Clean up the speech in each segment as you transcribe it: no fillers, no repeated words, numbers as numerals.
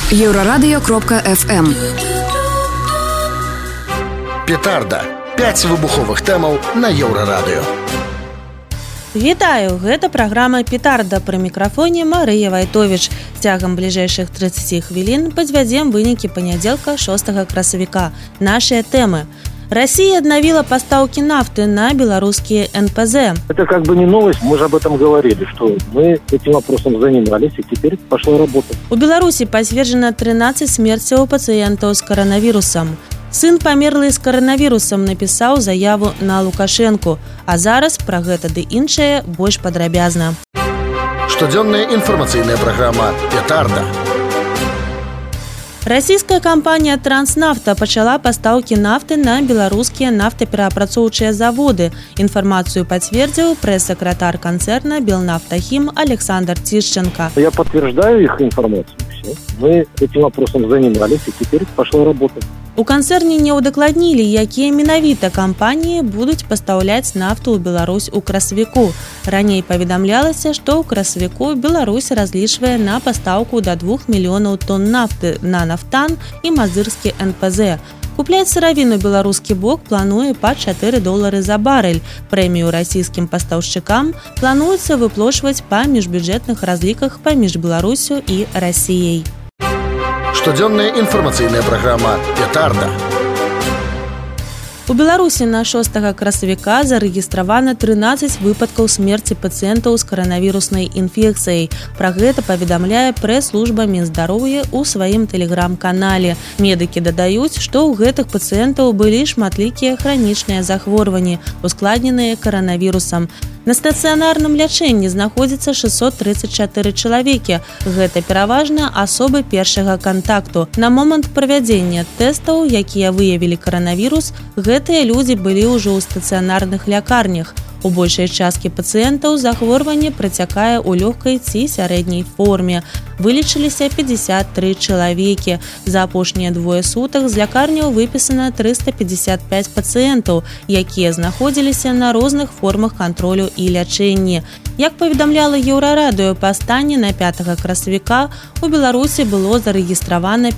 Еўрарадыё.FM. Петарда. 5 выбуховых тэмаў на Еўрарадыё. Вітаю, гэта праграма «Петарда», пры мікрафоне Марыя Вайтовіч. Цягам бліжэйшых 30 хвілін падвядзем вынікі панядзелка 6 красавіка. Нашыя тэмы. Россия обновила поставки нафты на белорусские НПЗ. Это как бы не новость, мы же об этом говорили, что мы этим вопросом занимались, и теперь пошла работа. У Беларуси подтверждено 13 смерцей у пациентов с коронавирусом. Сын памерлы з коронавирусом напісаў заяву на Лукашенко. А зараз пра гэта ды іншае больш падрабязна. Штодзённая інфармацыйная праграма «Петарда». Российская компания «Транснафта» пачала пастаўкі нафты на беларускія нафтаперапрацоўчыя заводы. Інфармацыю пацвердзіў прэс-сакратар канцэрна «Белнафтахим» Александр Тишченко. Я подтверждаю их информацию. Все. Мы этим вопросом занимались, и теперь пошла работа. У канцэрне не ўдакладнілі, якія менавіта кампаніі будуць пастаўляць нафту ў Беларусь у красавіку. Раней паведамлялася, што ў красавіку Беларусь разлічвае на пастаўку да 2 мільёнаў тонн нафты на нафтан і мазырскі НПЗ. Купляць сыравіну беларускі бок плануе па $4 за барэль. Прэмію расійскім пастаўшчыкам плануецца выплочваць па міжбюджэтных разліках паміж Беларусю і Расіяй. Штодзённая інфармацыйная праграма «Петарда». У Беларусі на 6 красавіка зарэгістравана 13 выпадкаў смерці пацыентаў з каранавіруснай інфекцыяй. Пра гэта паведамляе прэс-служба Мінздароўя ў сваім тэлеграм-канале. Медыкі дадаюць, што ў гэтых пацыентаў былі шматлікія хранічныя захворванні, ускладненыя каранавірусам. На стацыянарным лячэнні знаходзіцца 634 чалавекі. Гэта пераважна асобы першага кантакту. На момант правядзення тэстаў, якія выявілі каранавірус, гэтыя людзі былі ўжо ў стацыянарных лякарнях. У большай часткі пацыентаў захворванне працякае ў лёгкай ці сярэдняй форме. Вылечыліся 53 чалавекі. За апошнія 2 сутак з лякарняў выпісана 355 пацыентаў, якія знаходзіліся на розных формах кантролю і лячэнні. Як паведамляла Еўрарадыё, па стане на 5 красавіка у Беларусі было зарэгістравана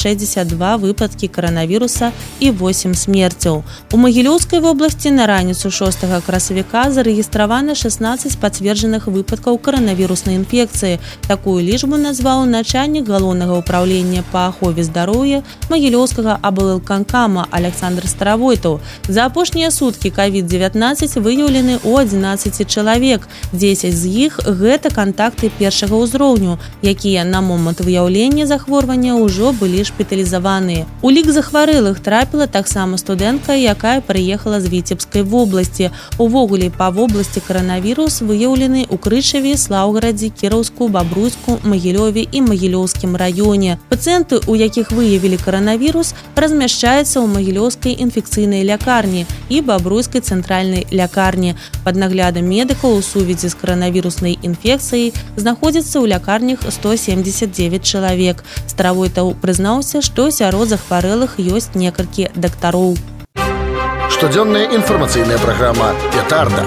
562 выпадкі каранавіруса і 8 смерцяў. У Магілёўскай вобласці на раніцу 6 красавіка зарэгістравана 16 пацверджаных выпадкаў каранавіруснай інфекцыі. Такую лічбу назваў начальнік галоўнага ўпраўлення па ахове здароўя Магілёўскага аблвыканкама Александр Старавойтаў. За апошнія суткі COVID-19 выяўлены ў 11 чалавек. 10 з іх гэта кантакты першага ўзроўню, якія на момант выяўлення захворвання ўжо былі шпіталізаваныя. У лік захварэлых трапіла таксама студэнтка, якая прыехала з Віцебскай вобласці. Увогуле па вобласці каранавірус выяўлены ў Крычаве, Слаўгарадзе, Кіраўску, Бабруйску, Магілёве і Магілёўскім раёне. Пацыенты, у якіх выявілі каранавірус, размяшчаюцца ў Магілёўскай інфекцыйнай лякарні і Бабруйскай цэнтральнай лякарні. Пад наглядам медыкаў у сувязі з каранавіруснай інфекцыяй знаходзіцца ў лякарнях 179 чалавек. Старавойтаў прызнаўся, што сярод захварэлых ёсць некалькі дактароў. Штодзённая інфармацыйная праграма «Петарда».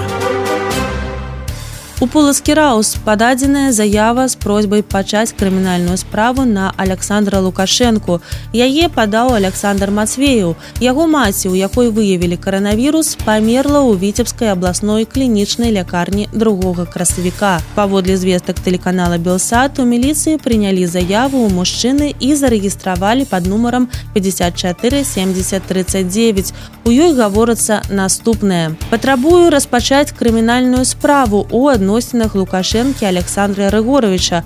У Полацкі Раус пададзеная заява з просьбай пачаць крымінальную справу на Александра Лукашенко. Яе падаў Александр Мацвеев. Яго маці, у якой выявілі каранавірус, памерла ў Віцебскай абласной клінічнай лякарні 2 красавіка. Паводле звестак тэлеканала «Белсат», у міліцыі прынялі заяву ў мужчыны і зарэгістравалі пад нумарам 54 70 39. У ёй гаворыцца наступнае. «Патрабую распачаць крымінальную справу у адносінах Лукашэнкі Александра Рыгоровича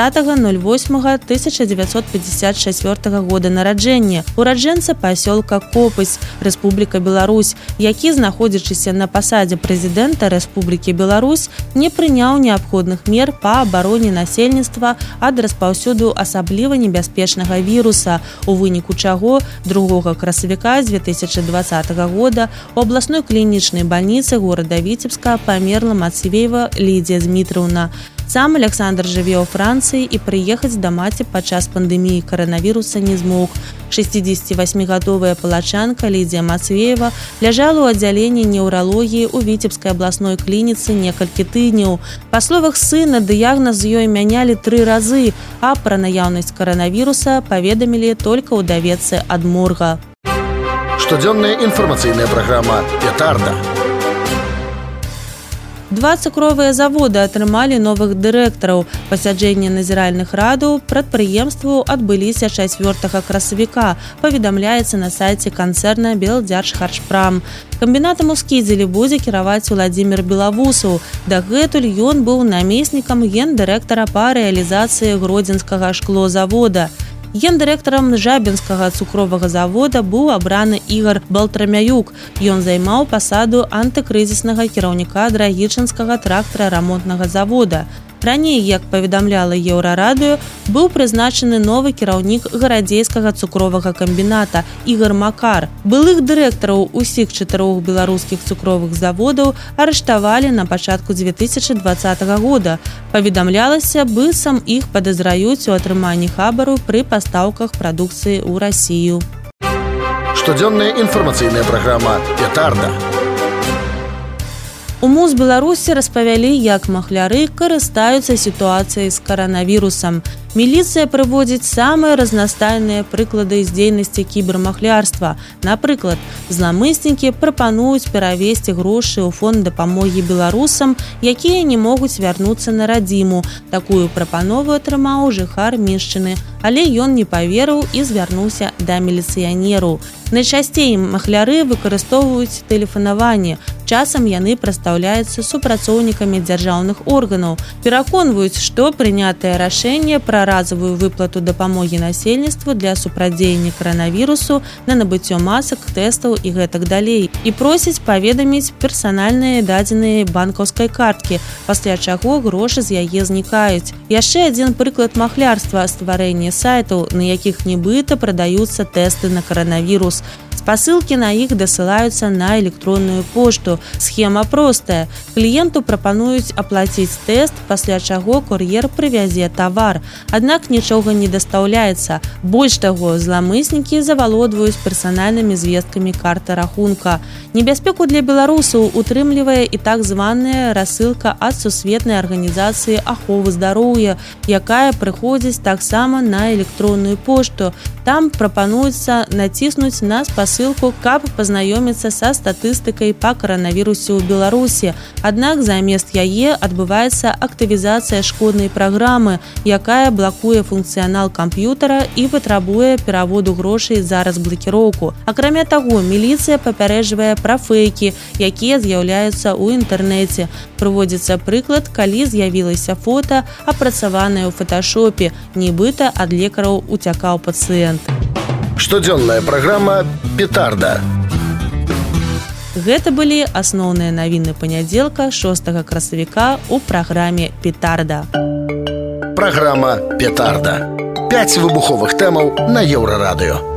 30.08.1954 года нараджэння, ураджэнца пасёлка Копысь, Рэспубліка Беларусь, які, знаходзячыся на пасадзе прэзідэнта Рэспублікі Беларусь, не прыняў неабходных мер па абароне насельніцтва ад распаўсюду асабліва небяспечнага віруса, у выніку чаго 2 красавіка з 2020 года у абласной клінічнай бальніцы горада Віцебска памерла Мацвеева Лідія Змітраўна. Сам Александр жыве ў Францыі і прыехаць да маці падчас пандэміі каранавіруса не змог. 68-гадовая палачанка Лідія Мацвеева ляжала ў аддзяленні неўралогіі ў Віцебскай абласной клініцы некалькі тыдняў. Па словах сына, дыягназ ёй мянялі 3 разы, а пра наяўнасць каранавіруса паведамілі толькі ў даведцы ад морга. Штодзённая інфармацыйная праграма «Петарда». 2 цукровыя заводы атрымалі новых дырэктараў. Пасяджэнні назіральных радаў прадпрыемстваў адбыліся 4 красавіка, паведамляецца на сайце канцэрна «Белдзяржхарчпрам». Камбінатам у Скідзелі будзе кіраваць Уладзімір Белавусаў. Дагэтуль ён быў намеснікам гендырэктара па рэалізацыі гродзенскага шклозавода. Гендырэктарам Жабінскага цукровага завода быў абраны Ігор Балтрамяюк. Ён займаў пасаду антыкрызіснага кіраўніка Драгічынскага трактара-рамонтнага завода. Раней, як паведамляла Еўрарадыё, быў прызначаны новы кіраўнік гарадзейскага цукровага камбіната Ігор Макар. Былых дырэктараў усіх 4 беларускіх цукровых заводаў арыштавалі на пачатку 2020 года. Паведамлялася, быццам іх падазраюць у атрыманні хабару пры пастаўках прадукцыі ў Расію. Штодзённая інфармацыйная праграма «Петарда». У МУЗ Беларусі распавялі, як махляры карыстаюцца сітуацыяй з каранавірусам. Міліцыя прыводзіць самыя разнастайныя прыклады з дзейнасці кібермахлярства. Напрыклад, зламыснікі прапануюць перавесці грошы ў фонд дапамогі беларусам, якія не могуць вярнуцца на радзіму. Такую прапанову атрымаў жыхар Міншчыны, але ён не паверыў і звярнуўся да міліцыянераў. Найчасцей махляры выкарыстоўваюць тэлефанаванне. Часам яны прадстаўляюцца супрацоўнікамі дзяржаўных органаў, пераконваюць, што прынятае рашэнне пра разовую выплату дапамогі насельніцтву для супрацьдзеяння каранавірусу на набыццё масак, тэстаў і гэтак далей. І просяць паведаміць персанальныя дадзеныя банкаўскай карткі, пасля чаго грошы з яе знікаюць. Яшчэ адзін прыклад махлярства – стварэнне сайтаў, на якіх нібыта прадаюцца тэсты на каранавірус. Спасылкі на іх дасылаюцца на электронную пошту. Схема простая. Кліенту прапануюць аплаціць тэст, пасля чаго кур'ер прывязе тавар. Аднак нічога не дастаўляецца. Больш таго, зламыснікі завалодваюць персанальнымі звесткамі карты рахунка. Небяспеку для беларусаў утрымлівае і так званая рассылка ад Сусветнай арганізацыі аховы здароўя, якая прыходзіць таксама на электронную пошту. Там прапануецца націснуць на спасылку, каб пазнаёміцца са статыстыкай па каранавірусе ў Беларусі. Аднак замест яе адбываецца актывізацыя шкоднай праграмы, якая блакуе функцыянал камп'ютара і патрабуе пераводу грошай за разблакіроўку. Акрамя таго, міліцыя папярэджвае пра фэйкі, якія з'яўляюцца ў інтэрнэце. Прыводзіцца прыклад, калі з'явілася фота, апрацаванае ў фоташопе, нібыта ад лекараў уцякаў пацыент. Штодзённая праграма «Петарда». Гэта былі асноўныя навіны панядзелка 6 красавіка ў праграме «Петарда». Праграма «Петарда». 5 выбуховых тэмаў на Еўрарадыё.